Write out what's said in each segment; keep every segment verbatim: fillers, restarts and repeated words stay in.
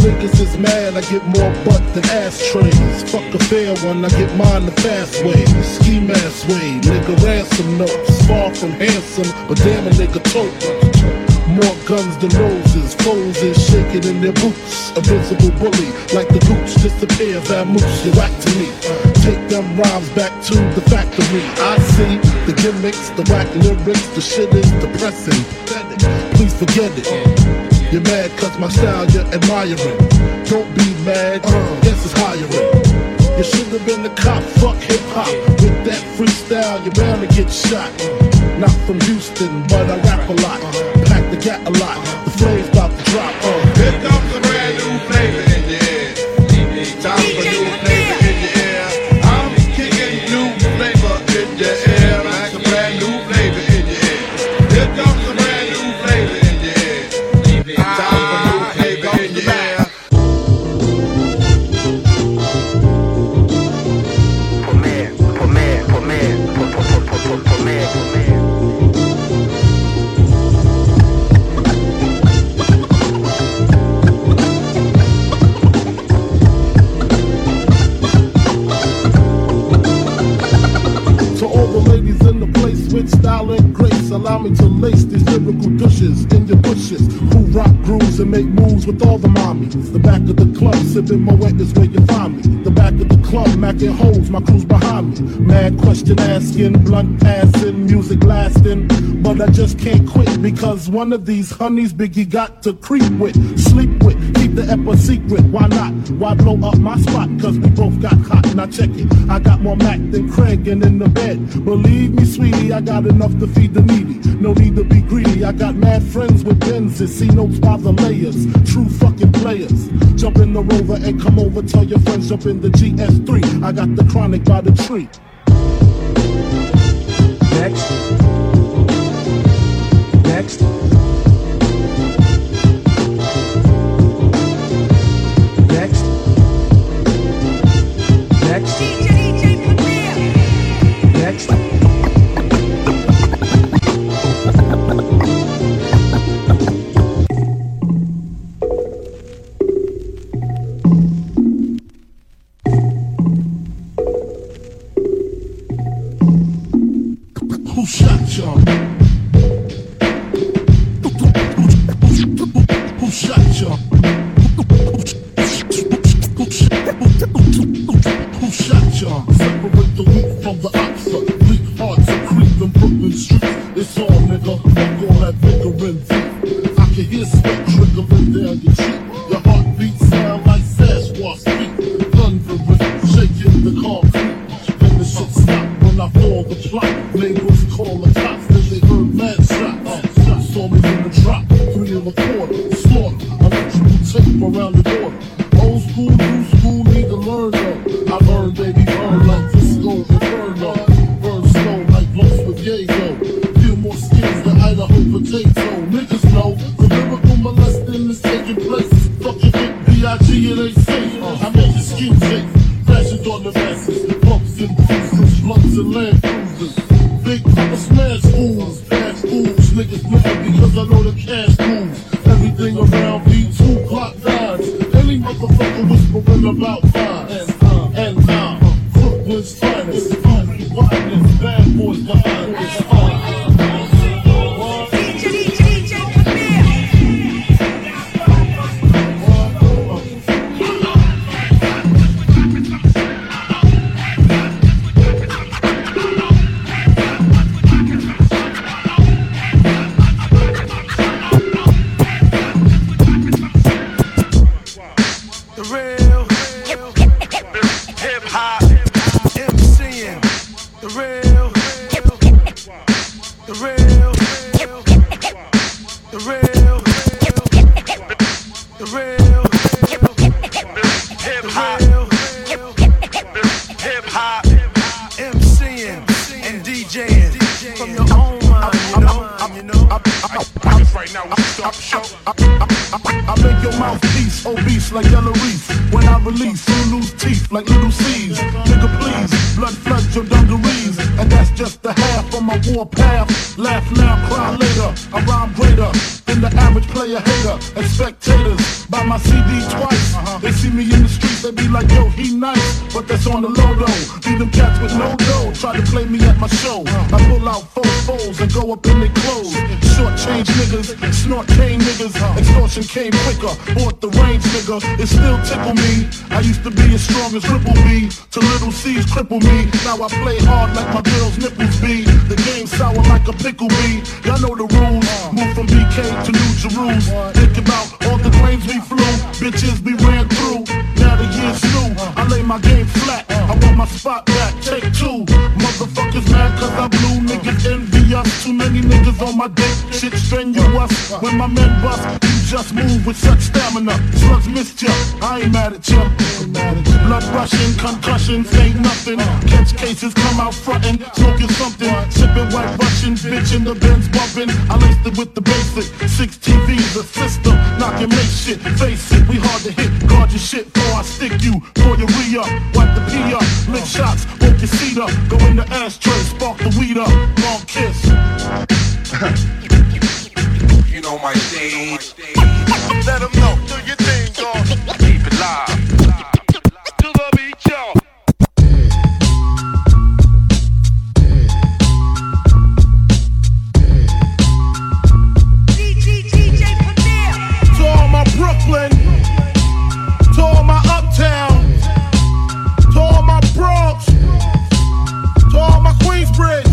niggas is mad, I get more butt than ashtrays. Fuck a fair one, I get mine the fast way. Ski mask way, nigga ransom notes. Far from handsome, but damn a nigga tote. More guns than roses, foes is shaking in their boots. A visible bully, like the gooch, disappear, vamoose, you whack to me. Take them rhymes back to the factory. I see the gimmicks, the whack lyrics, the shit is depressing. Please forget it. You're mad cause my style you're admiring. Don't be mad, uh, guess it's hiring. You should have been the cop, fuck hip-hop. With that freestyle, you're bound to get shot. Not from Houston, but I rap a lot. Pack the gat a lot, the flame's about to drop. Uh. Here comes a brand new flavor in your ear. Time for new flavor in your ear. I'm kicking new flavor in your ear. Like a brand new flavor in your ear. Here comes a brand new flavor in your ear. Time for new flavor in your ear. With style and grace, allow me to lace these lyrical douches in your bushes. Who rock grooves and make moves with all the mommies. The back of the club, sipping Moet is where you find me. The back of the club, macking holes, my crew's behind me. Mad question asking, blunt passing, music lasting. But I just can't quit because one of these honeys Biggie got to creep with, sleep with, keep the ep a secret. Why not? Why blow up my spot? Cause we both got hot. Now check it. I got more Mac than Craig and in the bed. Believe me, sweetie, I got enough to feed the needy. No need to be greedy. I got mad friends with Benzes. See notes by the layers. True fucking players. Jump in the Rover and come over. Tell your friends jump in the G S three. I got the chronic by the tree. Next. Next. Next. Next. D J, D J Premier. Next. Who shot y'all? Who shot y'all? Who shot y'all? Separate the wheat from the oxa. Weak hearts are creeping Brooklyn streets. It's all nigga, fuck all that vigor and beat. I can hear sweat trickling down your cheek. Your heartbeat sound like Sasquatch feet. Thundering, shaking the concrete. Then the shit stop when I fall the plot. Neighbors call the cops, then they heard mad shots. Shots saw me in the drop, three and a quarter. Slaughter, electrical tape around the border. Old school, new school, need to learn though. I burn, baby, burn like disco inferno. Burn slow like blunts with Yago. Feel more skins than Idaho potato. Niggas know the lyrical molesting is taking place. Fucking hit B I G it ain't safe. I make your skin safe. Fashions on the masses, bumps and bruises, blunts and land cruisers. Big Papa smash fools, bad fools. Niggas mad because I know the cash moves. Everything around me, two clock dimes. Any motherfucker whispering about vibes. And, and now, Brooklyn's finest. Funky wildness, bad boys behind this fire. D J, D J, D J Premier. Obese like yellow reef. When I release, you lose teeth like little C's. Nigga please, blood floods your dungarees. And that's just the half of my war path. Laugh now, cry later. I rhyme greater than the Average player hater and spectators buy my C D twice. Uh-huh. They see me in the streets, they be like, yo, he nice, but that's on the low though. Leave them cats with no dough, try to play me at my show. I pull out four foes and go up in their clothes. Short change niggas, snort cane niggas. Extortion came quicker, bought the range nigga. It still tickle me. I used to be as strong as Triple B, till little C's cripple me. Now I play hard like my girl's nipples be. The game sour like a pickle bee. Y'all know the rules. Move from B K to New Jerusalem. Think about all the planes we flew, bitches we ran through. Now the years new, I lay my game flat. I want my spot back, take two. Motherfuckers mad cause I blew, niggas envy us. Too many niggas on my dick, shit strenuous. When my men bust, you just move with such stamina. Slugs missed ya, I ain't mad at ya. Blood rushing, concussions ain't nothing. Catch cases, come out frontin', smoking something. Sipping white Russians, bitch in the Benz bumping. I laced it with the basic, six T Vs, a system. Knockin' make shit, face it, we hard to hit. Guard your shit before I stick you. Pour your re up, wipe the pee up. Lick shots, woke your seat up. Go in the ashtray, spark the weed up. Long kiss. You know my stage. Let them know, do your thing, y'all. Keep it live. To the beat, y'all. To all my Brooklyn, to all my Uptown, to all my Bronx, to all my Queensbridge.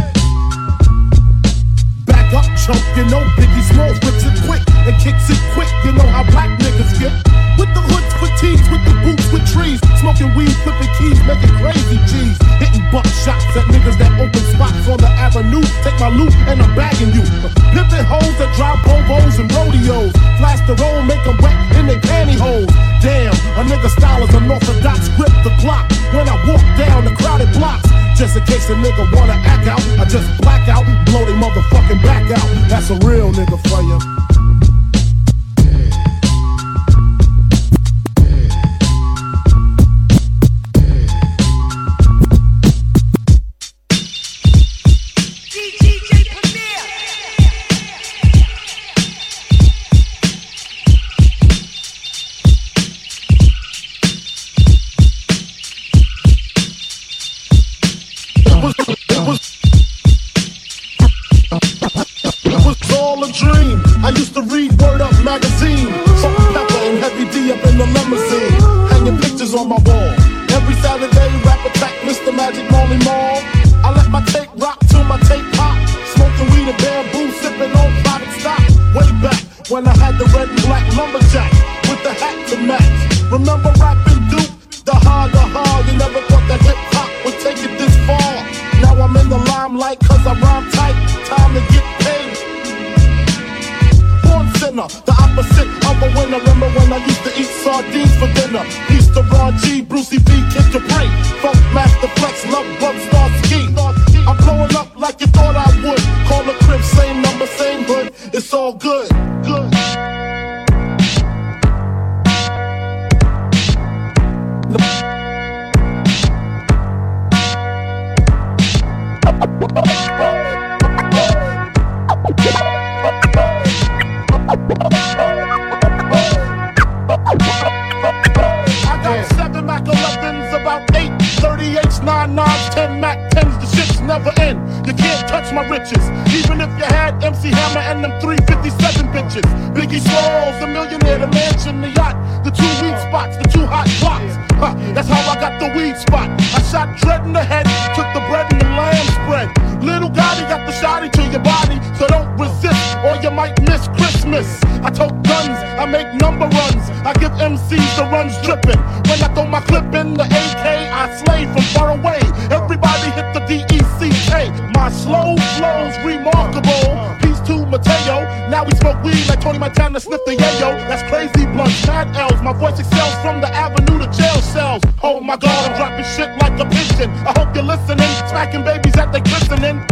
Back up, chump, you know Biggie Smalls rips it quick and kicks it quick. You know how black niggas get. With the hoods, fatigues, with the boots, with trees. Smoking weed, flipping keys, making crazy G's. Hitting buck shots at niggas that open spots on the avenue. Take my loot and I'm bagging you. Pimping hoes that drive Volvos and rodeos. Flash the roll, make them wet in their pantyhose. Damn, a nigga style is unorthodox. Grip the clock when I walk down the crowded blocks. Just in case a nigga wanna act out, I just black out, blow they motherfucking back out. That's a real nigga for ya. On my wall. Every Saturday, rap attack, Mister Magic Molly Mall. I let my tape rock till my tape pop. Smoking weed and bamboo, sipping on private stock. Way back when I had the red and black lumberjack with the hat to match. Remember rapping Duke? The hard, the hard. You never thought that hip hop would take it this far. Now I'm in the limelight cause I rhyme tight. Time to get paid. Born sinner, the opposite of a winner. Remember when I used to eat sardines for dinner? Used to Ron G, Brucey B, Kid Capri, Funk Master Flex, Love Bug, Star Ski. I'm blowing up like you thought I would. Call the crib, same number, same hood. It's all good, good. Nine nines, ten Mac tens, the shits never end. You can't touch my riches, even if you had M C Hammer and them three fifty-seven bitches. Biggie Smalls, the millionaire, the mansion, the yacht, the two weed spots, the two hot clocks. Huh, that's how I got the weed spot. I shot dread in the head, took the bread and the lamb spread. Little Gotti got the shotty to your body, so don't resist or you might miss Christmas. I tote guns, I make number runs, I give M Cs the runs dripping. When I throw my clip in the A K, I slay from far away. Everybody hit the D E C K. My slow flow's remarkable. Peace to Mateo. Now we smoke weed like Tony Montana sniff the yayo. That's crazy blunts, mad L's. My voice excels from the avenue to jail cells. Oh my God, I'm dropping shit like a pigeon. I hope you're listening. Smacking babies at their christening.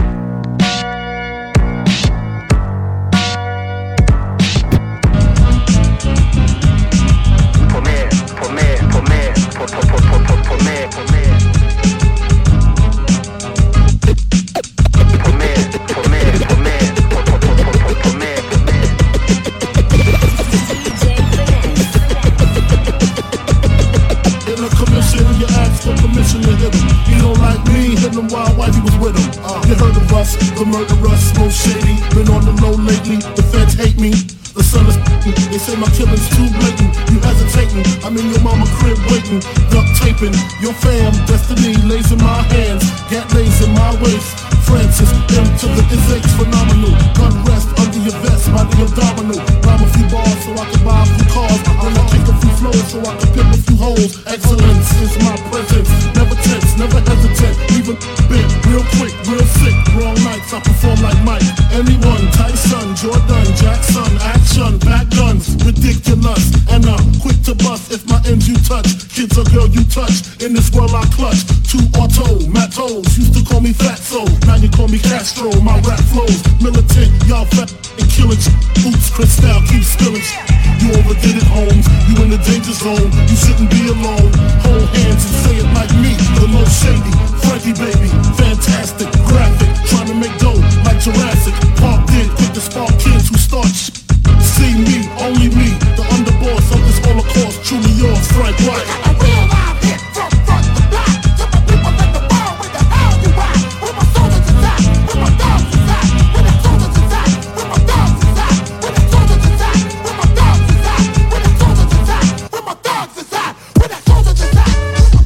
Send them wild while he was with him. Uh, you heard of us, the murderers, most shady. Been on the low lately, the feds hate me. The sun is they say my killing's too blatant. You hesitating, I'm in your mama crib waiting. Duct taping, your fam, destiny lays in my hands. Gat lays in my waist. Francis, M to the is X phenomenal. Gun rest under your vest, body abdominal. Rhyme a few bars so I can buy a few cars. Then I kick a few flows so I can pimp a few holes. Excellence is my presence. Never tense, never hesitant. Even big, real quick, real sick. Wrong nights, I perform like Mike. Anyone, Tyson, Jordan, Jackson, action, back guns, ridiculous. And I'm quick to bust if my ends you touch. Kids or girl you touch. In this world I clutch. Two auto, Matos, used to call me Fatso. Now you call me Castro, my rap flows militant, y'all fat and killing. Oops, Cristal keeps spilling. You overdid it, Holmes. You in the danger zone. You shouldn't be alone. Hold hands and say it like me. The most shady, Frankie baby, fantastic, graphic, trying to make dough like Jurassic. Park did, quick to spark kids who start shit. See me, only me, the underboss of this Holocaust. Truly yours, Frank White. A real live hit from front to back. To my people in the world, where the hell you at? Where my soldiers is at? Where my dogs is at? Where the soldiers is at? Where my dogs is at? Where the soldiers is at? Where my dogs is at? Where the soldiers is at? Where my dogs is at? Where the soldiers is at?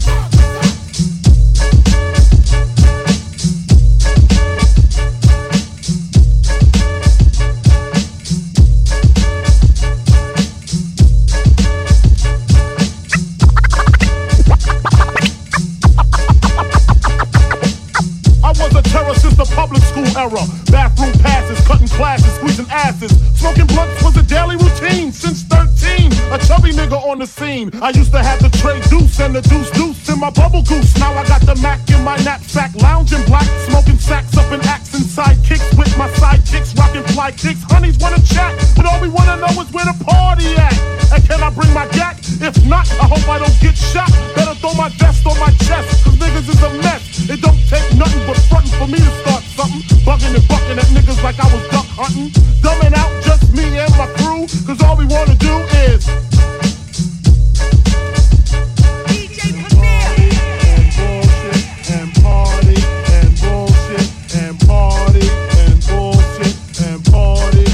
Public school era, bathroom passes, cutting classes, squeezing asses. Smoking blunts was a daily routine since thirteen. A chubby nigga on the scene. I used to have the tray deuce and the deuce deuce in my bubble goose. Now I got the Mac in my knapsack, lounging black, smoking sacks up in axe and sidekicks with my sidekicks, rocking fly kicks. Honeys wanna chat, but all we wanna know is where the party at. And can I bring my gat? If not, I hope I don't get shot. Better throw my vest on my chest, cause niggas is a mess. It don't take nothing but frontin' for me to start something. Bugging and bucking at niggas like I was duck hunting. Dumbing out just me and my crew, cause all we wanna do is D J Premier. and bullshit and party and bullshit and party and bullshit and party.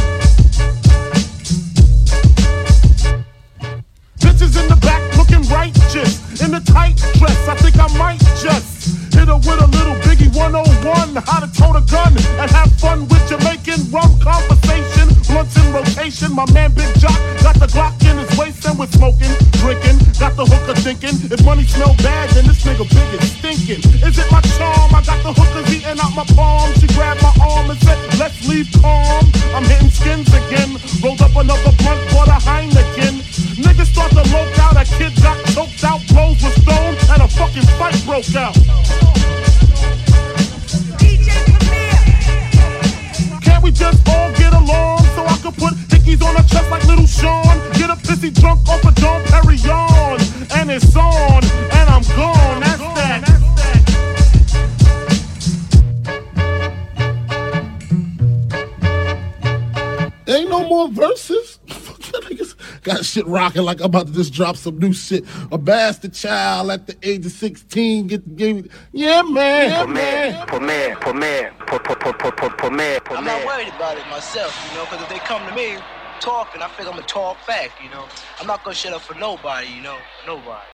Bitches in the back looking righteous in the tight dress. I think I might just hit her with a little Biggie one oh one, how to tote a gun and have fun with Jamaican rum conversation. Blunts in rotation, my man Big Jock got the Glock in his waist and we're smoking, drinking, got the hooker thinking. If money smell bad, then this nigga big is stinking. Is it my charm? I got the hookers eating out my palm. She grabbed my arm and said, let's leave calm. I'm hitting skins again, rolled up another blunt for the Heineken. Niggas start to loke out, a kid got choked out, blows were stoned, and a fucking fight broke out. D J Premier. Can't we just all get along so I can put hickeys on her chest like Little Sean? Get a pissy drunk off a Dom Perignon, and it's on, and I'm gone. That's that. Ain't no more verses. Got shit rocking like I'm about to just drop some new shit. A bastard child at the age of sixteen get the game. Yeah, man. Yeah, man. Premier, Premier, Premier, Premier. I'm not worried about it myself, you know, because if they come to me talking, I feel I'm gonna talk back, you know. I'm not gonna shut up for nobody, you know, nobody.